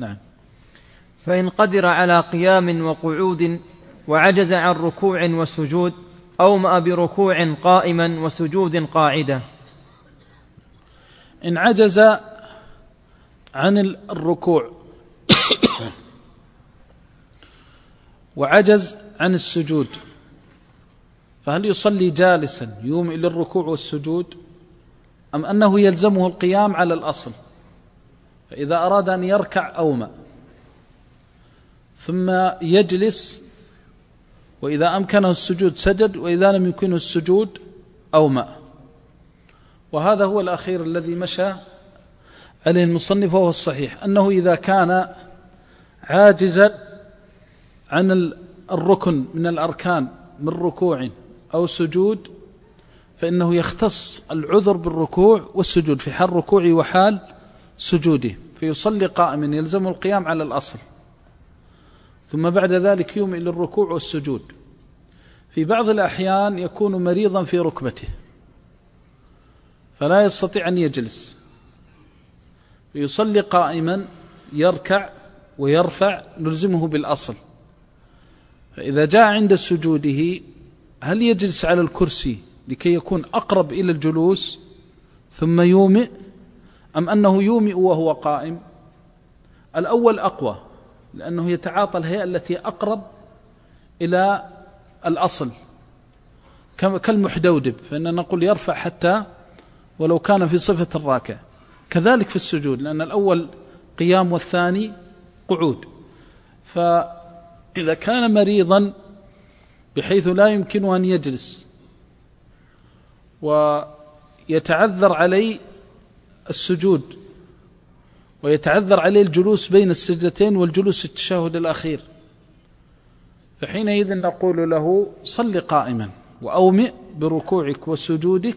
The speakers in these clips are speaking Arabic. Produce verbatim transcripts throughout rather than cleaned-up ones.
نعم. فإن قدر على قيام وقعود وعجز عن ركوع وسجود أومأ بركوع قائما وسجود قاعدة. إن عجز عن الركوع وعجز عن السجود فهل يصلي جالسا يومئ للركوع والسجود أم أنه يلزمه القيام على الأصل؟ فإذا أراد أن يركع أومأ ثم يجلس، وإذا أمكنه السجود سجد، وإذا لم يمكنه السجود أومأ. وهذا هو الأخير الذي مشى عليه المصنف، وهو الصحيح أنه إذا كان عاجزا عن الركن من الأركان من ركوع أو سجود فإنه يختص العذر بالركوع والسجود في حال ركوعه وحال سجوده، فيصلي قائما يلزم القيام على الأصل، ثم بعد ذلك يومئ للركوع والسجود. في بعض الأحيان يكون مريضا في ركبته فلا يستطيع أن يجلس، فيصلي قائما يركع ويرفع نلزمه بالأصل. فإذا جاء عند سجوده هل يجلس على الكرسي لكي يكون أقرب إلى الجلوس ثم يومئ، أم أنه يومئ وهو قائم؟ الأول أقوى، لأنه يتعاطى الهيئة التي أقرب إلى الأصل كالمحدودب، فإننا نقول يرفع حتى ولو كان في صفة الراكع. كذلك في السجود، لأن الأول قيام والثاني قعود. فإذا كان مريضا بحيث لا يمكن أن يجلس ويتعذر عليه السجود ويتعذر عليه الجلوس بين السجدتين والجلوس التشهد الأخير، فحينئذ نقول له صل قائما وأومئ بركوعك وسجودك.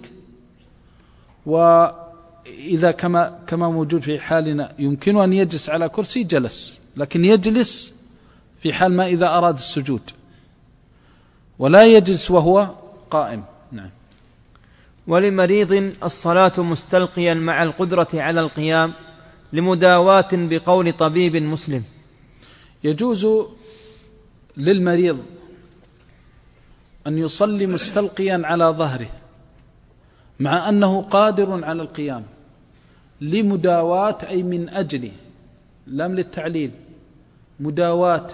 وإذا كما كما موجود في حالنا يمكن أن يجلس على كرسي جلس، لكن يجلس في حال ما إذا أراد السجود، ولا يجلس وهو قائم. نعم. ولمريض الصلاة مستلقيا مع القدرة على القيام لمداواة بقول طبيب مسلم. يجوز للمريض أن يصلي مستلقيا على ظهره مع أنه قادر على القيام لمداواة، أي من أجل، لم للتعليل، مداواة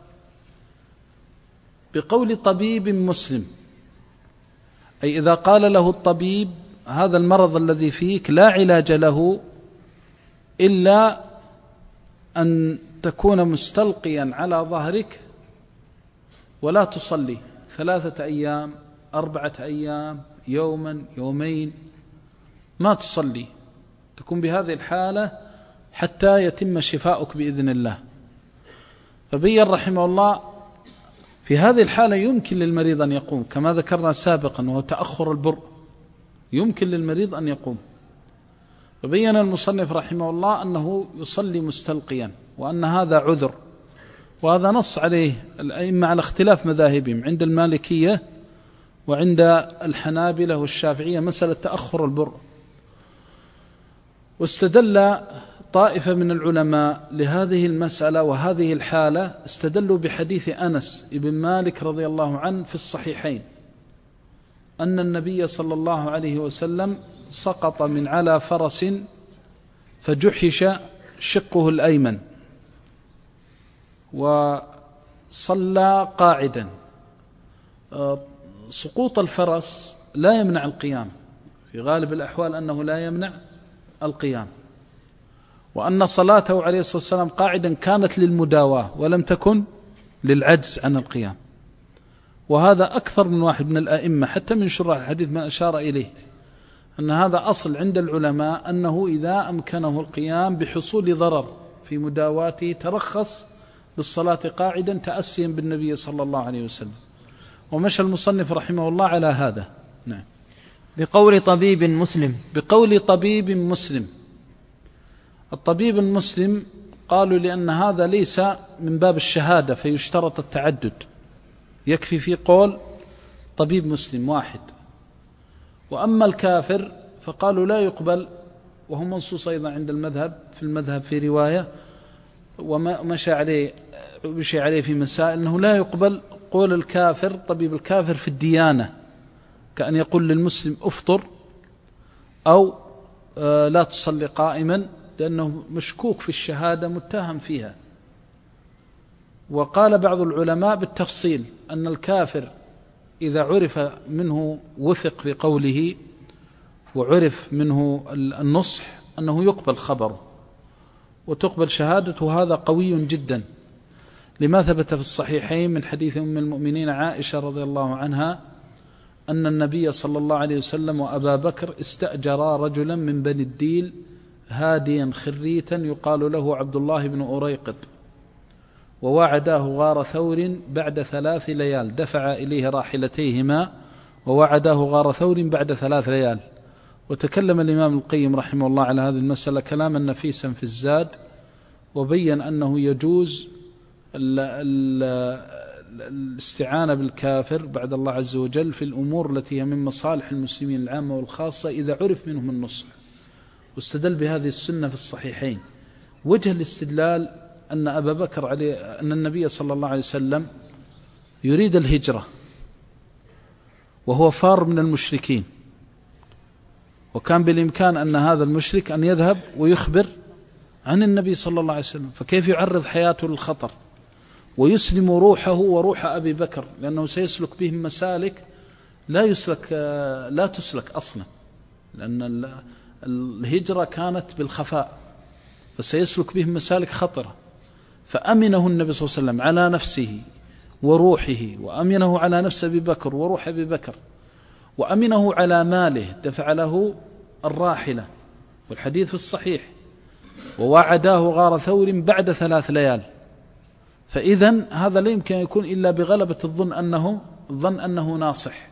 بقول طبيب مسلم، أي إذا قال له الطبيب هذا المرض الذي فيك لا علاج له إلا أن تكون مستلقيا على ظهرك ولا تصلي ثلاثة أيام أربعة أيام يوما يومين، ما تصلي، تكون بهذه الحالة حتى يتم شفاؤك بإذن الله. فبين رحمه الله في هذه الحالة يمكن للمريض أن يقوم كما ذكرنا سابقا، وهو تأخر البرء، يمكن للمريض أن يقوم. فبين المصنف رحمه الله أنه يصلي مستلقيا وأن هذا عذر، وهذا نص عليه الأئمة على اختلاف مذاهبهم، عند المالكية وعند الحنابلة والشافعية مسألة تأخر البرء. واستدل طائفة من العلماء لهذه المسألة وهذه الحالة، استدلوا بحديث أنس بن مالك رضي الله عنه في الصحيحين أن النبي صلى الله عليه وسلم سقط من على فرس فجحش شقه الأيمن وصلى قاعدا. سقوط الفرس لا يمنع القيام، في غالب الأحوال أنه لا يمنع القيام، وأن صلاته عليه الصلاة والسلام قاعدا كانت للمداواة ولم تكن للعجز عن القيام. وهذا أكثر من واحد من الأئمة حتى من شراح الحديث من أشار إليه أن هذا أصل عند العلماء، أنه إذا أمكنه القيام بحصول ضرر في مداواته ترخص بالصلاة قاعدا تأسيا بالنبي صلى الله عليه وسلم. ومشى المصنف رحمه الله على هذا. نعم. بقول طبيب مسلم. بقول طبيب مسلم. الطبيب المسلم قالوا لأن هذا ليس من باب الشهادة فيشترط التعدد، يكفي في قول طبيب مسلم واحد. وأما الكافر فقالوا لا يقبل، وهو منصوص أيضا عند المذهب في المذهب في رواية ومشى عليه مشي عليه في مسائل أنه لا يقبل قول الكافر طبيب الكافر في الديانة، كأن يقول للمسلم أفطر أو لا تصلي قائما، لأنه مشكوك في الشهادة متهم فيها. وقال بعض العلماء بالتفصيل أن الكافر إذا عرف منه وثق في قوله وعرف منه النصح أنه يقبل خبره وتقبل شهادته، هذا قوي جدا، لما ثبت في الصحيحين من حديث أم المؤمنين عائشة رضي الله عنها أن النبي صلى الله عليه وسلم وأبا بكر استأجرا رجلا من بني الديل هاديا خريتا يقال له عبد الله بن أريقط، ووعداه غار ثور بعد ثلاث ليال، دفع إليه راحلتيهما ووعداه غار ثور بعد ثلاث ليال. وتكلم الإمام القيم رحمه الله على هذه المسألة كلاما نفيسا في الزاد، وبين أنه يجوز ال ال الاستعانة بالكافر بعد الله عز وجل في الأمور التي هي من مصالح المسلمين العامة والخاصة إذا عرف منهم النصح، واستدل بهذه السنة في الصحيحين. وجه الاستدلال أن أبا بكر عليه أن النبي صلى الله عليه وسلم يريد الهجرة وهو فار من المشركين، وكان بالإمكان أن هذا المشرك أن يذهب ويخبر عن النبي صلى الله عليه وسلم، فكيف يعرض حياته للخطر ويسلم روحه وروح أبي بكر، لأنه سيسلك بهم مسالك لا يسلك لا تسلك أصلا، لأن الهجرة كانت بالخفاء، فسيسلك بهم مسالك خطرة. فأمنه النبي صلى الله عليه وسلم على نفسه وروحه، وأمنه على نفس أبي بكر وروح أبي بكر، وأمنه على ماله، دفع له الراحلة، والحديث في الصحيح، ووعداه غار ثور بعد ثلاث ليال. فإذن هذا لا يمكن أن يكون إلا بغلبة الظن أنه ظن أنه ناصح.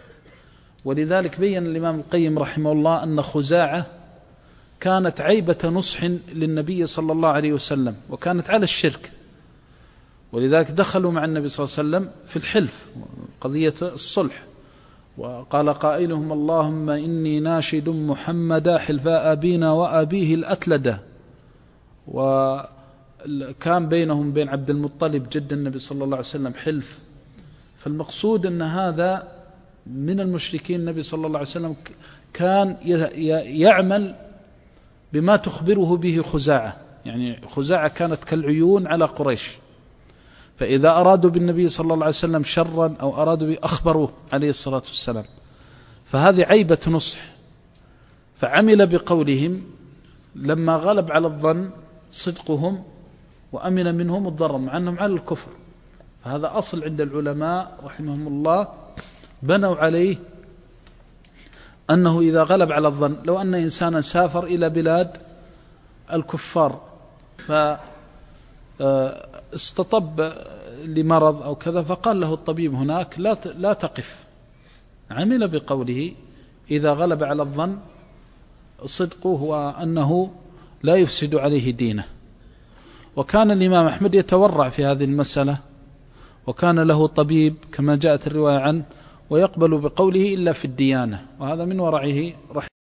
ولذلك بين الإمام القيم رحمه الله أن خزاعة كانت عيبة نصح للنبي صلى الله عليه وسلم، وكانت على الشرك، ولذلك دخلوا مع النبي صلى الله عليه وسلم في الحلف، قضية الصلح، وقال قائلهم اللهم إني ناشد محمدا حلفاء أبينا وأبيه الأتلدة. وكان بينهم بين عبد المطلب جد النبي صلى الله عليه وسلم حلف. فالمقصود أن هذا من المشركين. النبي صلى الله عليه وسلم كان يعمل بما تخبره به خزاعة، يعني خزاعة كانت كالعيون على قريش، فإذا أرادوا بالنبي صلى الله عليه وسلم شرا أو أرادوا به أخبروه عليه الصلاة والسلام. فهذه عيبة نصح، فعمل بقولهم لما غلب على الظن صدقهم وأمن منهم الضرر مع أنهم على الكفر. فهذا أصل عند العلماء رحمهم الله بنوا عليه، أنه إذا غلب على الظن، لو أن إنسانا سافر إلى بلاد الكفار فاستطب لمرض أو كذا، فقال له الطبيب هناك لا لا تقف، عمل بقوله إذا غلب على الظن صدقه وأنه لا يفسد عليه دينه. وكان الإمام أحمد يتورع في هذه المسألة، وكان له طبيب كما جاءت الرواية عنه، ويقبل بقوله إلا في الديانة، وهذا من ورعه رحمه